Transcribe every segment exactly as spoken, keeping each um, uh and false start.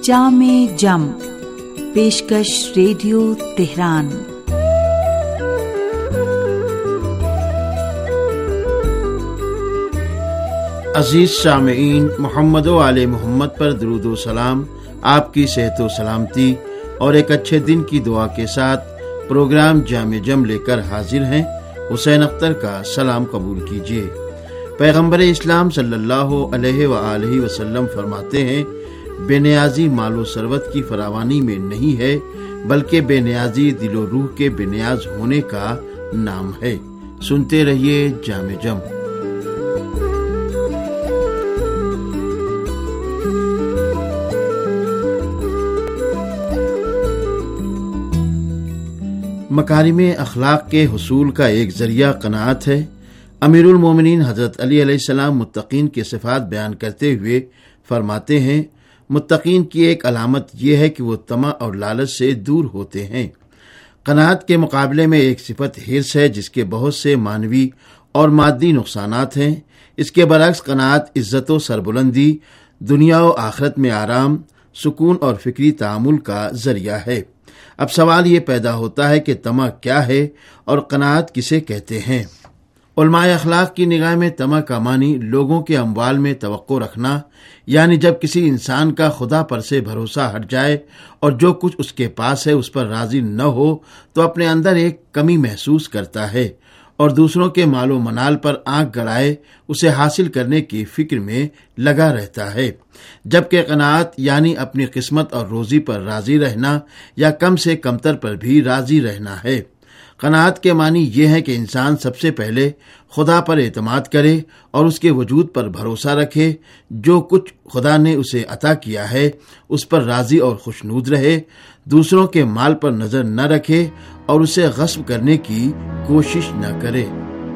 جام جم پیشکش radio Tehran. عزیز سامعین، محمد و آل محمد پر درود و سلام، آپ کی صحت و سلامتی اور ایک اچھے دن کی دعا کے ساتھ پروگرام جام جم لے کر حاضر ہیں۔ حسین اختر کا سلام قبول کیجیے۔ پیغمبر اسلام صلی اللہ علیہ وآلہ وسلم فرماتے ہیں، بے نیازی مال و ثروت کی فراوانی میں نہیں ہے، بلکہ بے نیازی دل و روح کے بے نیاز ہونے کا نام ہے۔ سنتے رہیے جام جم۔ مکارم اخلاق کے حصول کا ایک ذریعہ قناعت ہے۔ امیر المومنین حضرت علی علیہ السلام متقین کے صفات بیان کرتے ہوئے فرماتے ہیں، متقین کی ایک علامت یہ ہے کہ وہ طمع اور لالچ سے دور ہوتے ہیں۔ قناعت کے مقابلے میں ایک صفت حرص ہے، جس کے بہت سے معنوی اور مادی نقصانات ہیں۔ اس کے برعکس قناعت عزت و سربلندی، دنیا و آخرت میں آرام، سکون اور فکری تعامل کا ذریعہ ہے۔ اب سوال یہ پیدا ہوتا ہے کہ طمع کیا ہے اور قناعت کسے کہتے ہیں؟ علماء اخلاق کی نگاہ میں طمع کا معنی لوگوں کے اموال میں توقع رکھنا، یعنی جب کسی انسان کا خدا پر سے بھروسہ ہٹ جائے اور جو کچھ اس کے پاس ہے اس پر راضی نہ ہو تو اپنے اندر ایک کمی محسوس کرتا ہے اور دوسروں کے مال و منال پر آنکھ گڑائے اسے حاصل کرنے کی فکر میں لگا رہتا ہے، جبکہ قناعت یعنی اپنی قسمت اور روزی پر راضی رہنا یا کم سے کمتر پر بھی راضی رہنا ہے۔ قناعت کے معنی یہ ہے کہ انسان سب سے پہلے خدا پر اعتماد کرے اور اس کے وجود پر بھروسہ رکھے، جو کچھ خدا نے اسے عطا کیا ہے اس پر راضی اور خوشنود رہے، دوسروں کے مال پر نظر نہ رکھے اور اسے غصب کرنے کی کوشش نہ کرے۔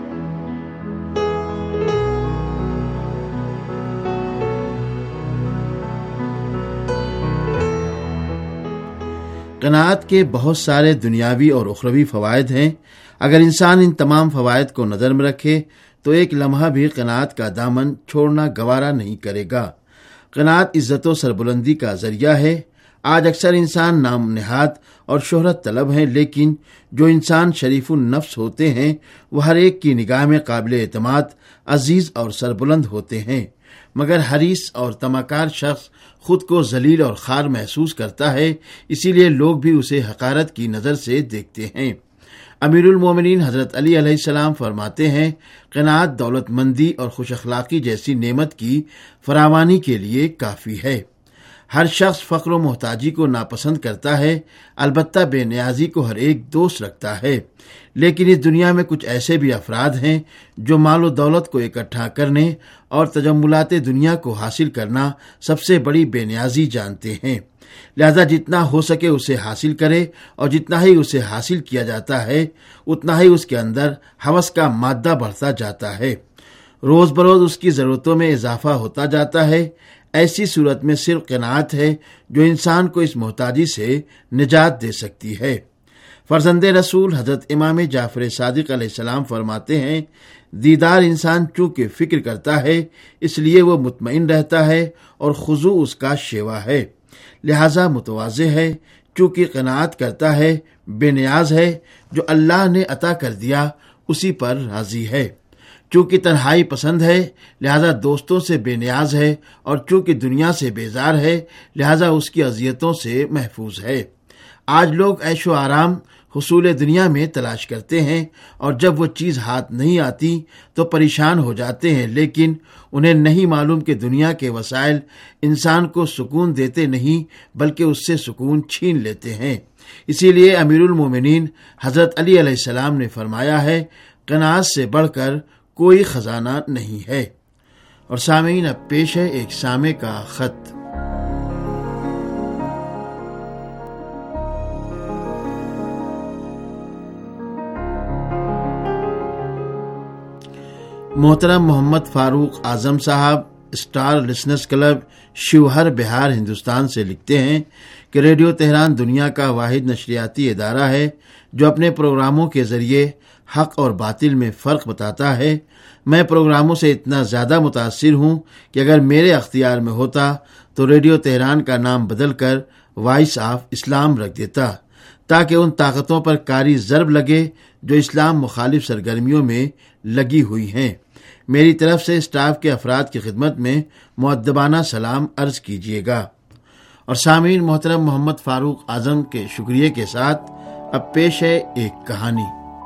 قناعت کے بہت سارے دنیاوی اور اخروی فوائد ہیں۔ اگر انسان ان تمام فوائد کو نظر میں رکھے تو ایک لمحہ بھی قناعت کا دامن چھوڑنا گوارا نہیں کرے گا۔ قناعت عزت و سربلندی کا ذریعہ ہے۔ آج اکثر انسان نام نہاد اور شہرت طلب ہیں، لیکن جو انسان شریف النفس ہوتے ہیں وہ ہر ایک کی نگاہ میں قابل اعتماد، عزیز اور سربلند ہوتے ہیں، مگر حریص اور طمعکار شخص خود کو ذلیل اور خوار محسوس کرتا ہے، اسی لیے لوگ بھی اسے حقارت کی نظر سے دیکھتے ہیں۔ امیر المومنین حضرت علی علیہ السلام فرماتے ہیں، قناعت دولت مندی اور خوش اخلاقی جیسی نعمت کی فراوانی کے لیے کافی ہے۔ ہر شخص فقر و محتاجی کو ناپسند کرتا ہے، البتہ بے نیازی کو ہر ایک دوست رکھتا ہے، لیکن اس دنیا میں کچھ ایسے بھی افراد ہیں جو مال و دولت کو اکٹھا کرنے اور تجملات دنیا کو حاصل کرنا سب سے بڑی بے نیازی جانتے ہیں، لہذا جتنا ہو سکے اسے حاصل کرے، اور جتنا ہی اسے حاصل کیا جاتا ہے اتنا ہی اس کے اندر ہوس کا مادہ بڑھتا جاتا ہے، روز بروز اس کی ضرورتوں میں اضافہ ہوتا جاتا ہے۔ ایسی صورت میں صرف قناعت ہے جو انسان کو اس محتاجی سے نجات دے سکتی ہے۔ فرزند رسول حضرت امام جعفر صادق علیہ السلام فرماتے ہیں، دیدار انسان چونکہ فکر کرتا ہے اس لیے وہ مطمئن رہتا ہے اور خضوع اس کا شیوا ہے، لہذا متواضع ہے، چونکہ قناعت کرتا ہے، بے نیاز ہے، جو اللہ نے عطا کر دیا اسی پر راضی ہے، چونکہ تنہائی پسند ہے لہذا دوستوں سے بے نیاز ہے، اور چونکہ دنیا سے بیزار ہے لہذا اس کی اذیتوں سے محفوظ ہے۔ آج لوگ عیش و آرام حصول دنیا میں تلاش کرتے ہیں، اور جب وہ چیز ہاتھ نہیں آتی تو پریشان ہو جاتے ہیں، لیکن انہیں نہیں معلوم کہ دنیا کے وسائل انسان کو سکون دیتے نہیں بلکہ اس سے سکون چھین لیتے ہیں۔ اسی لیے امیر المومنین حضرت علی علیہ السلام نے فرمایا ہے، قناعت سے بڑھ کر کوئی خزانہ نہیں ہے۔ اور سامعین، اب پیش ہے ایک سامع کا خط۔ محترم محمد فاروق اعظم صاحب، star listeners club, Sheohar, Bihar, Hindustan سے لکھتے ہیں کہ ریڈیو تہران دنیا کا واحد نشریاتی ادارہ ہے جو اپنے پروگراموں کے ذریعے حق اور باطل میں فرق بتاتا ہے۔ میں پروگراموں سے اتنا زیادہ متاثر ہوں کہ اگر میرے اختیار میں ہوتا تو ریڈیو تہران کا نام بدل کر وائس آف اسلام رکھ دیتا تاکہ ان طاقتوں پر کاری ضرب لگے جو اسلام مخالف سرگرمیوں میں لگی ہوئی ہیں۔ میری طرف سے اسٹاف کے افراد کی خدمت میں مؤدبانہ سلام عرض کیجیے گا۔ اور سامعین محترم، محمد فاروق اعظم کے شکریہ کے ساتھ اب پیش ہے ایک کہانی۔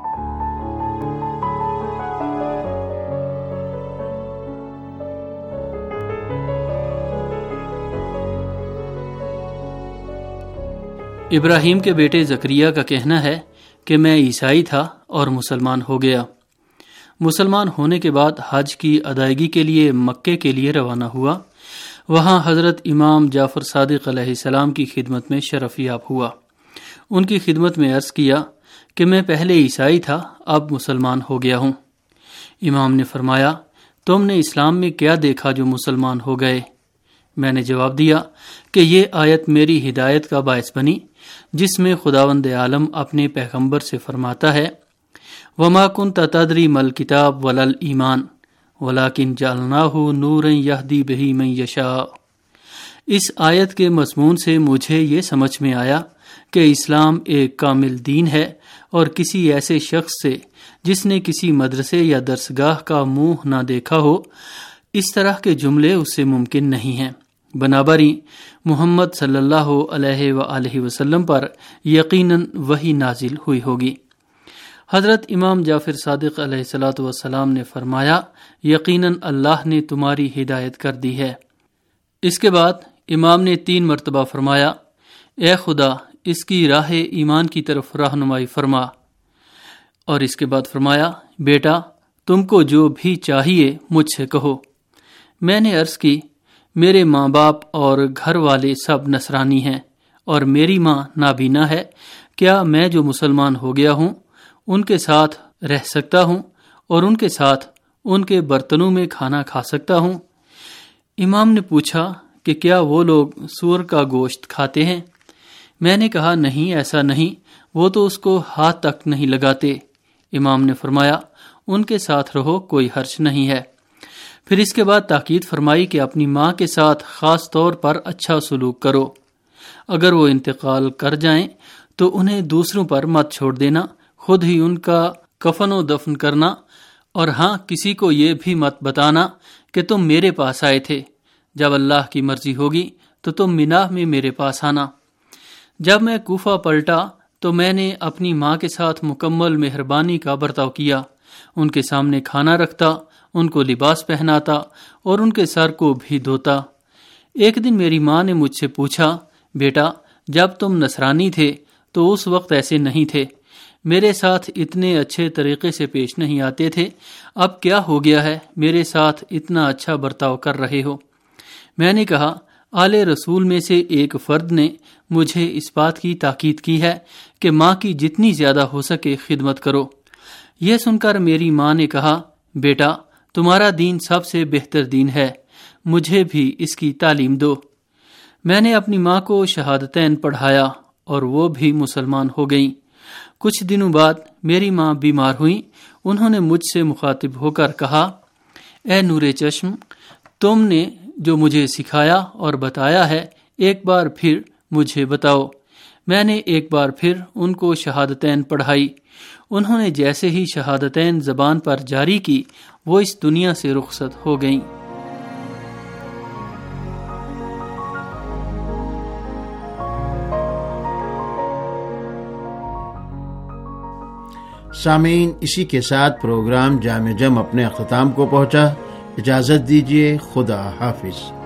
ابراہیم کے بیٹے زکریا کا کہنا ہے کہ میں عیسائی تھا اور مسلمان ہو گیا۔ مسلمان ہونے کے بعد حج کی ادائیگی کے لیے مکے کے لیے روانہ ہوا۔ وہاں حضرت امام جعفر صادق علیہ السلام کی خدمت میں شرف یاب ہوا۔ ان کی خدمت میں عرض کیا کہ میں پہلے عیسائی تھا، اب مسلمان ہو گیا ہوں۔ امام نے فرمایا، تم نے اسلام میں کیا دیکھا جو مسلمان ہو گئے؟ میں نے جواب دیا کہ یہ آیت میری ہدایت کا باعث بنی، جس میں خداوند عالم اپنے پیغمبر سے فرماتا ہے، وَمَا كُنْتَ تَدْرِي مَا الْكِتَابُ وَلَا الْإِيمَانُ وَلَكِنْ جَعَلْنَاهُ نُورًا يَهْدِي بِهِ مَن يَشَاءُ۔ اس آیت کے مضمون سے مجھے یہ سمجھ میں آیا کہ اسلام ایک کامل دین ہے، اور کسی ایسے شخص سے جس نے کسی مدرسے یا درسگاہ کا منہ نہ دیکھا ہو، اس طرح کے جملے اس سے ممکن نہیں ہیں۔ بنابراً محمد صلی اللہ علیہ وآلہ وسلم پر یقیناً وحی نازل ہوئی ہوگی۔ حضرت امام جعفر صادق علیہ الصلوۃ والسلام نے فرمایا، یقیناً اللہ نے تمہاری ہدایت کر دی ہے۔ اس کے بعد امام نے تین مرتبہ فرمایا، اے خدا اس کی راہ ایمان کی طرف رہنمائی فرما، اور اس کے بعد فرمایا، بیٹا تم کو جو بھی چاہیے مجھ سے کہو۔ میں نے عرض کی، میرے ماں باپ اور گھر والے سب نصرانی ہیں، اور میری ماں نابینا ہے، کیا میں جو مسلمان ہو گیا ہوں ان کے ساتھ رہ سکتا ہوں اور ان کے ساتھ ان کے برتنوں میں کھانا کھا سکتا ہوں؟ امام نے پوچھا کہ کیا وہ لوگ سور کا گوشت کھاتے ہیں؟ میں نے کہا، نہیں، ایسا نہیں، وہ تو اس کو ہاتھ تک نہیں لگاتے۔ امام نے فرمایا، ان کے ساتھ رہو، کوئی حرج نہیں ہے۔ پھر اس کے بعد تاکید فرمائی کہ اپنی ماں کے ساتھ خاص طور پر اچھا سلوک کرو۔ اگر وہ انتقال کر جائیں تو انہیں دوسروں پر مت چھوڑ دینا، خود ہی ان کا کفن و دفن کرنا، اور ہاں کسی کو یہ بھی مت بتانا کہ تم میرے پاس آئے تھے۔ جب اللہ کی مرضی ہوگی تو تم منا میں میرے پاس آنا۔ جب میں کوفہ پلٹا تو میں نے اپنی ماں کے ساتھ مکمل مہربانی کا برتاؤ کیا، ان کے سامنے کھانا رکھتا، ان کو لباس پہناتا اور ان کے سر کو بھی دھوتا۔ ایک دن میری ماں نے مجھ سے پوچھا، بیٹا جب تم نصرانی تھے تو اس وقت ایسے نہیں تھے، میرے ساتھ اتنے اچھے طریقے سے پیش نہیں آتے تھے، اب کیا ہو گیا ہے میرے ساتھ اتنا اچھا برتاؤ کر رہے ہو؟ میں نے کہا، آل رسول میں سے ایک فرد نے مجھے اس بات کی تاکید کی ہے کہ ماں کی جتنی زیادہ ہو سکے خدمت کرو۔ یہ سن کر میری ماں نے کہا، بیٹا تمہارا دین سب سے بہتر دین ہے، مجھے بھی اس کی تعلیم دو۔ میں نے اپنی ماں کو شہادتین پڑھایا اور وہ بھی مسلمان ہو گئیں۔ کچھ دنوں بعد میری ماں بیمار ہوئیں۔ انہوں نے مجھ سے مخاطب ہو کر کہا، اے نور چشم، تم نے جو مجھے سکھایا اور بتایا ہے ایک بار پھر مجھے بتاؤ۔ میں نے ایک بار پھر ان کو شہادتین پڑھائی۔ انہوں نے جیسے ہی شہادتین زبان پر جاری کی، وہ اس دنیا سے رخصت ہو گئیں۔ سامعین، اسی کے ساتھ پروگرام جامع جم اپنے اختتام کو پہنچا۔ اجازت دیجیے، خدا حافظ۔